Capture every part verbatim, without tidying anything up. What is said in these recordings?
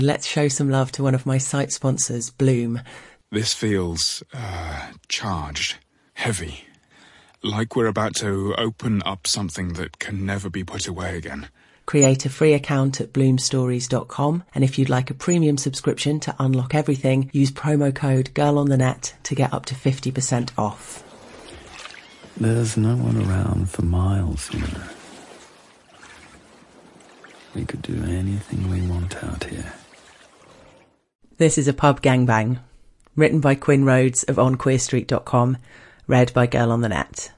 Let's show some love to one of my site sponsors, Bloom. This feels, uh, charged, heavy. Like we're about to open up something that can never be put away again. Create a free account at bloom stories dot com, and if you'd like a premium subscription to unlock everything, use promo code GIRLONTHENET to get up to fifty percent off. There's no one around for miles, you know. We could do anything we want out here. This is a pub gangbang, written by Quinn Rhodes of on queer street dot com, read by Girl on the Net.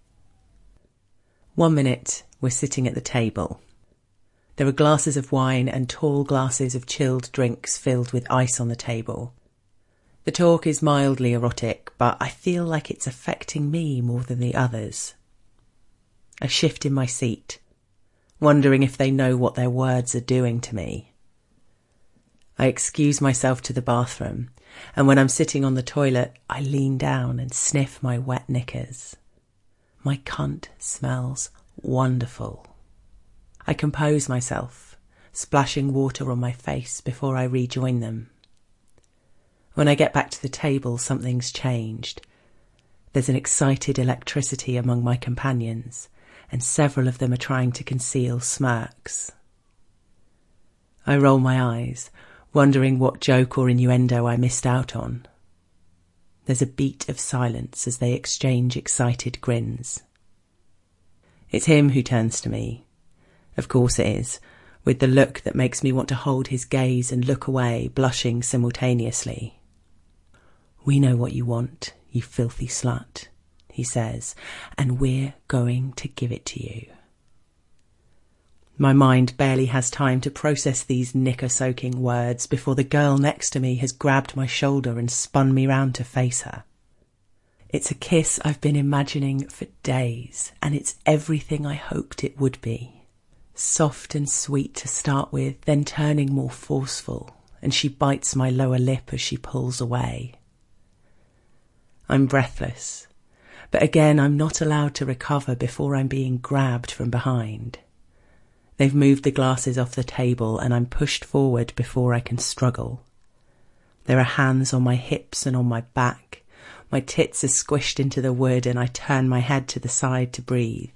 One minute, we're sitting at the table. There are glasses of wine and tall glasses of chilled drinks filled with ice on the table. The talk is mildly erotic, but I feel like it's affecting me more than the others. I shift in my seat, wondering if they know what their words are doing to me. I excuse myself to the bathroom, and when I'm sitting on the toilet, I lean down and sniff my wet knickers. My cunt smells wonderful. I compose myself, splashing water on my face before I rejoin them. When I get back to the table, something's changed. There's an excited electricity among my companions, and several of them are trying to conceal smirks. I roll my eyes, wondering what joke or innuendo I missed out on. There's a beat of silence as they exchange excited grins. It's him who turns to me. Of course it is, with the look that makes me want to hold his gaze and look away, blushing simultaneously. "We know what you want, you filthy slut," he says, "and we're going to give it to you." My mind barely has time to process these knicker-soaking words before the girl next to me has grabbed my shoulder and spun me round to face her. It's a kiss I've been imagining for days, and it's everything I hoped it would be. Soft and sweet to start with, then turning more forceful, and she bites my lower lip as she pulls away. I'm breathless, but again I'm not allowed to recover before I'm being grabbed from behind. They've moved the glasses off the table and I'm pushed forward before I can struggle. There are hands on my hips and on my back. My tits are squished into the wood and I turn my head to the side to breathe.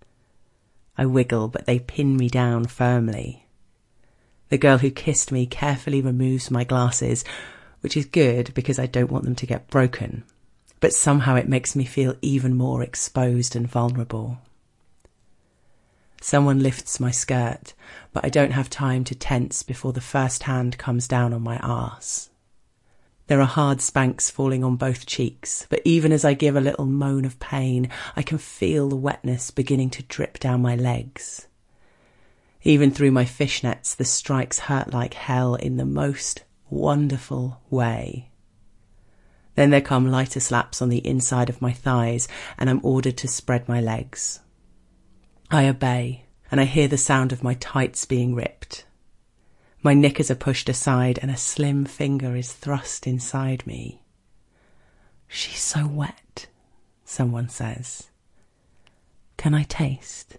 I wiggle, but they pin me down firmly. The girl who kissed me carefully removes my glasses, which is good because I don't want them to get broken, but somehow it makes me feel even more exposed and vulnerable. Someone lifts my skirt, but I don't have time to tense before the first hand comes down on my arse. There are hard spanks falling on both cheeks, but even as I give a little moan of pain, I can feel the wetness beginning to drip down my legs. Even through my fishnets, the strikes hurt like hell in the most wonderful way. Then there come lighter slaps on the inside of my thighs, and I'm ordered to spread my legs. I obey, and I hear the sound of my tights being ripped. My knickers are pushed aside and a slim finger is thrust inside me. "She's so wet," someone says. "Can I taste?"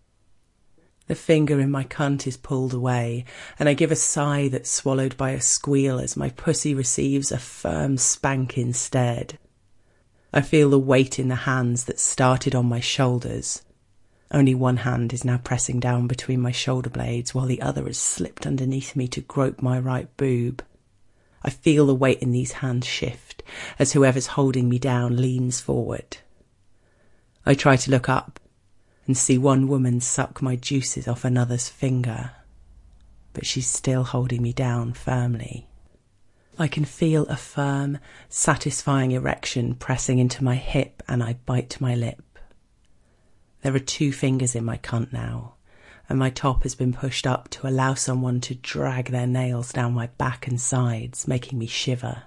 The finger in my cunt is pulled away, and I give a sigh that's swallowed by a squeal as my pussy receives a firm spank instead. I feel the weight in the hands that started on my shoulders. Only one hand is now pressing down between my shoulder blades while the other has slipped underneath me to grope my right boob. I feel the weight in these hands shift as whoever's holding me down leans forward. I try to look up and see one woman suck my juices off another's finger, but she's still holding me down firmly. I can feel a firm, satisfying erection pressing into my hip and I bite my lip. There are two fingers in my cunt now, and my top has been pushed up to allow someone to drag their nails down my back and sides, making me shiver.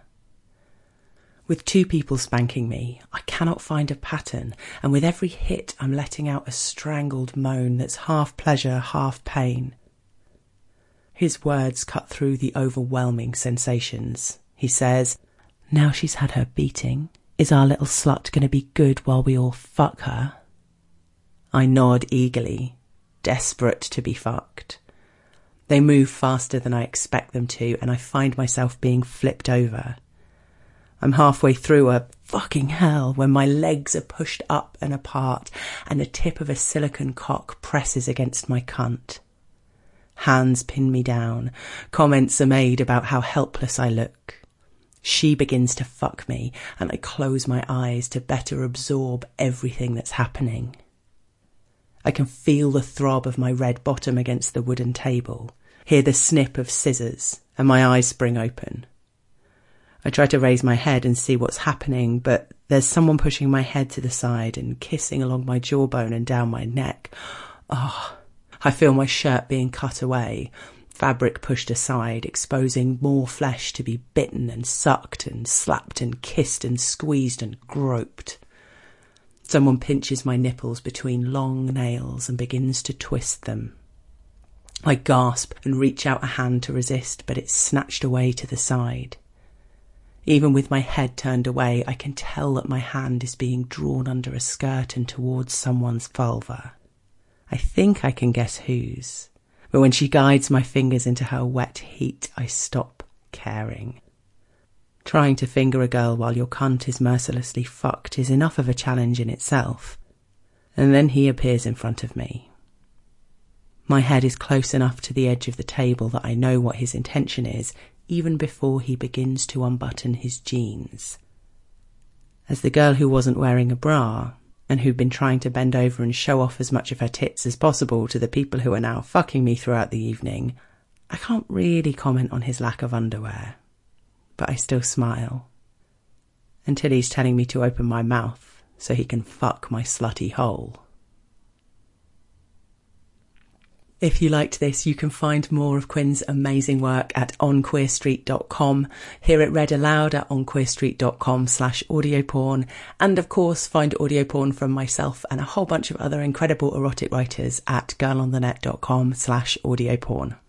With two people spanking me, I cannot find a pattern, and with every hit I'm letting out a strangled moan that's half pleasure, half pain. His words cut through the overwhelming sensations. He says, "Now she's had her beating, is our little slut going to be good while we all fuck her?" I nod eagerly, desperate to be fucked. They move faster than I expect them to, and I find myself being flipped over. I'm halfway through a fucking hell when my legs are pushed up and apart and the tip of a silicone cock presses against my cunt. Hands pin me down. Comments are made about how helpless I look. She begins to fuck me, and I close my eyes to better absorb everything that's happening. I can feel the throb of my red bottom against the wooden table, hear the snip of scissors, and my eyes spring open. I try to raise my head and see what's happening, but there's someone pushing my head to the side and kissing along my jawbone and down my neck. Oh, I feel my shirt being cut away, fabric pushed aside, exposing more flesh to be bitten and sucked and slapped and kissed and squeezed and groped. Someone pinches my nipples between long nails and begins to twist them. I gasp and reach out a hand to resist, but it's snatched away to the side. Even with my head turned away, I can tell that my hand is being drawn under a skirt and towards someone's vulva. I think I can guess whose, but when she guides my fingers into her wet heat, I stop caring. Trying to finger a girl while your cunt is mercilessly fucked is enough of a challenge in itself. And then he appears in front of me. My head is close enough to the edge of the table that I know what his intention is, even before he begins to unbutton his jeans. As the girl who wasn't wearing a bra, and who'd been trying to bend over and show off as much of her tits as possible to the people who are now fucking me throughout the evening, I can't really comment on his lack of underwear, but I still smile. Until he's telling me to open my mouth so he can fuck my slutty hole. If you liked this, you can find more of Quinn's amazing work at on queer street dot com, hear it read aloud at on queer street dot com slash audio porn, and of course find audio porn from myself and a whole bunch of other incredible erotic writers at girl on the net dot com slash audio porn.